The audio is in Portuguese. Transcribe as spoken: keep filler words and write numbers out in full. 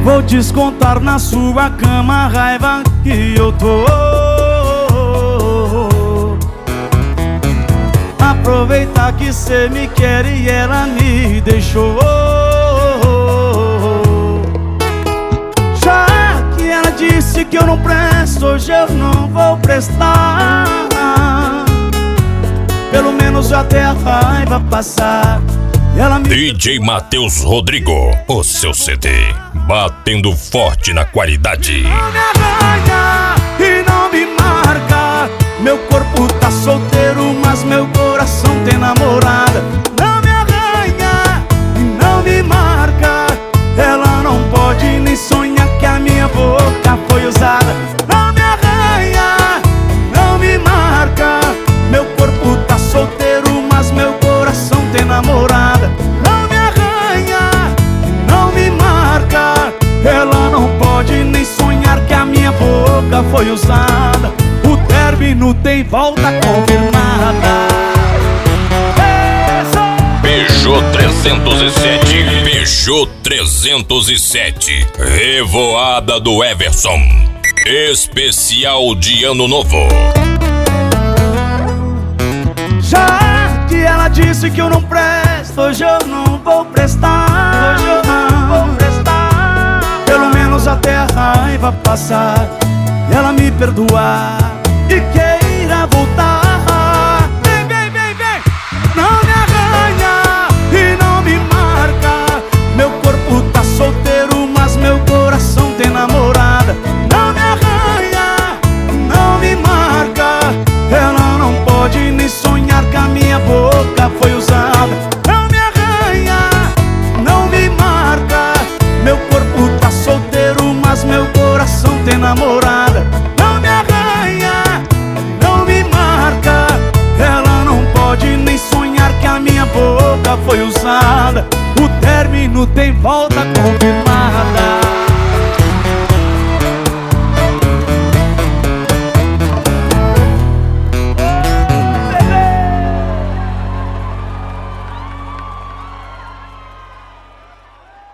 Vou descontar na sua cama a raiva que eu tô. Aproveitar que cê me quer e ela me deixou. Já que ela disse que eu não presto, hoje eu não vou prestar. Pelo menos até a raiva passar. Ela me... D J Matheus Rodrigo, o seu C D, batendo forte na qualidade. Não me arranha e não me marca. Meu corpo tá solteiro, mas meu coração tem namorada. Não me arranha e não me marca. Ela não pode nem sonhar que a minha boca foi usada. Não me arranha, não me marca. Meu corpo tá solteiro, mas meu coração tem namorada. Não me arranha, não me marca. Ela não pode nem sonhar que a minha boca foi usada. O término tem volta confirmada. Peugeot trezentos e sete, Peugeot trezentos e sete, Revoada do Everson, especial de Ano Novo. Já que ela disse que eu não presto, hoje eu não vou prestar. Hoje eu não vou prestar. Pelo menos até a raiva passar e ela me perdoar e queira voltar. Vem, vem, vem, vem. Não me arranha e não me marca. Meu corpo tá solteiro, mas meu coração tem namorada. Não me arranha, não me marca. Ela não pode nem sonhar que a minha boca foi usada. Não me arranha, não me marca. Meu corpo tá solteiro, mas meu coração tem namorada. Não me arranha, não me marca. Ela não pode nem sonhar que a minha boca foi usada. O término tem volta confirmada.